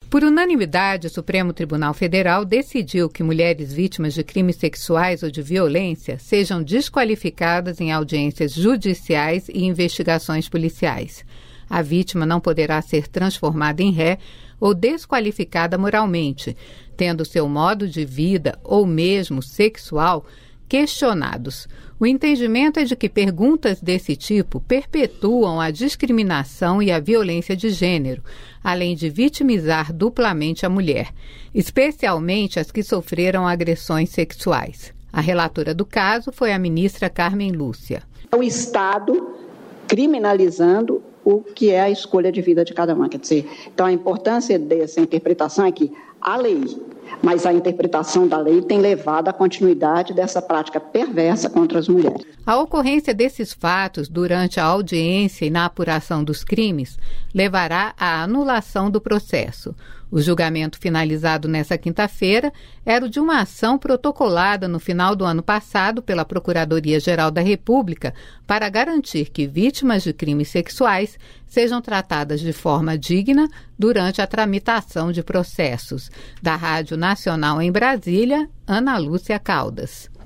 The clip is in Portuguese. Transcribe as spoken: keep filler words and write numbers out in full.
Por unanimidade, o Supremo Tribunal Federal decidiu que mulheres vítimas de crimes sexuais ou de violência sejam desqualificadas em audiências judiciais e investigações policiais. A vítima não poderá ser transformada em ré ou desqualificada moralmente, tendo seu modo de vida ou mesmo sexual questionados. O entendimento é de que perguntas desse tipo perpetuam a discriminação e a violência de gênero, além de vitimizar duplamente a mulher, especialmente as que sofreram agressões sexuais. A relatora do caso foi a ministra Carmen Lúcia. O Estado criminalizando o que é a escolha de vida de cada uma. Quer dizer, então a importância dessa interpretação é que a lei, mas a interpretação da lei tem levado à continuidade dessa prática perversa contra as mulheres. A ocorrência desses fatos durante a audiência e na apuração dos crimes levará à anulação do processo. O julgamento finalizado nesta quinta-feira era o de uma ação protocolada no final do ano passado pela Procuradoria-Geral da República para garantir que vítimas de crimes sexuais sejam tratadas de forma digna durante a tramitação de processos. Da Rádio Nacional em Brasília, Ana Lúcia Caldas.